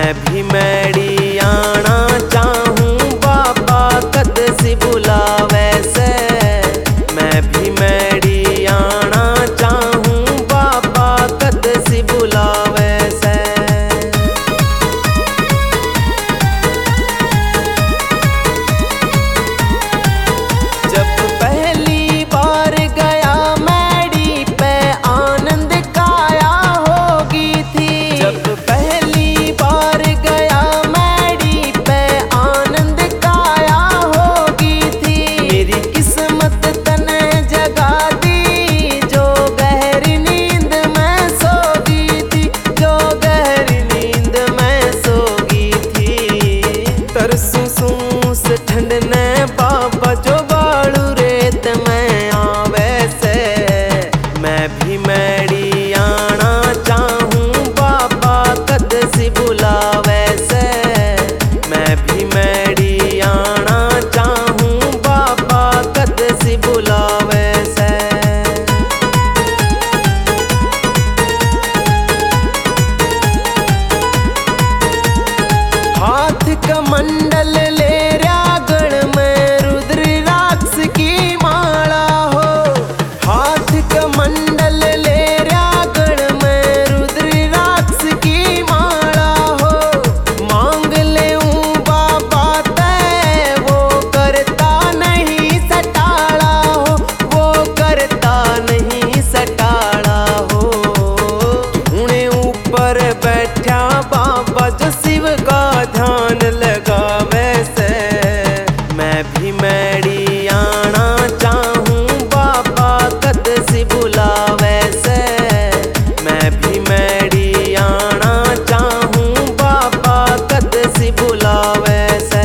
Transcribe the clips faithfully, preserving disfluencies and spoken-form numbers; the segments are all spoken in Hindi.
मैं भी मैड़ी आना चाहूँ बाबा कद सी बुलावे से। मैं भी मैड़ी आना चाहूँ बाबा कद सी बुलावे से। जब पहली बार गया मैड़ी पे आनंद काया होगी थी। जब पहली बार गया मैड़ी पे आनंद काया होगी थी। मेरी किस्मत तने जगा दी जो गहरी नींद में सोगी थी। जो गहरी नींद में सोगी थी। तरसू सूस ठंड ने बाबा जो बाड़ू रेत में आवे से। मैं भी मैड़ी आना चाहूँ बाबा कद सी बुलावे से। मैं भी मैड़ी आना चाहूँ बाबा कद सी बुलावे से। हाथ कमंडल ले रागण में रुद्राक्ष की माला हो। हाथ कमंडल ले रागण में रुद्राक्ष की माला हो। मांग ले बाबा तय वो करता नहीं सटाड़ा हो। वो करता नहीं सटाड़ा हो। उन्हें ऊपर बैठा बाबा जो शिव का ध्यान लगावे से। मैं भी मैड़ी आना चाहूँ बाबा कद सी बुलावे से। मैं भी मैड़ी आना चाहूँ बाबा कद सी बुलावे से।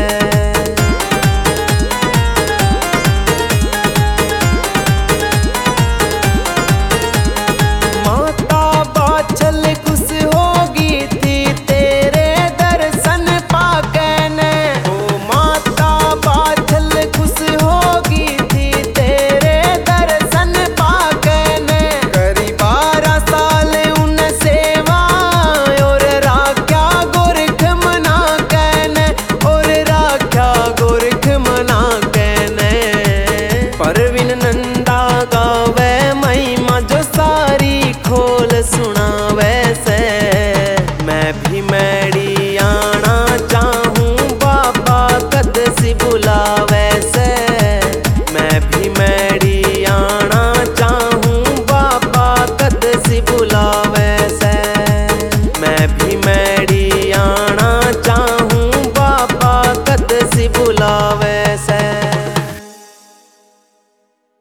माता बाछल खुश होगी थी तेरे दर्शन पाके ने। ओ माता बाछल खुश होगी थी तेरे दर्शन पाके ने। करी बारह साल उन सेवा और राख्या गोरख मना कहने। और राख्या गोरख मना कहने। परवीन नंदा गावे महिमा जो सारी खोल सुनावे से। मैं भी मैड़ी आना चाहूँ बाबा कद सी बुलावे से। मैं भी मैड़ी आना चाहूँ बाबा कद सी बुलावे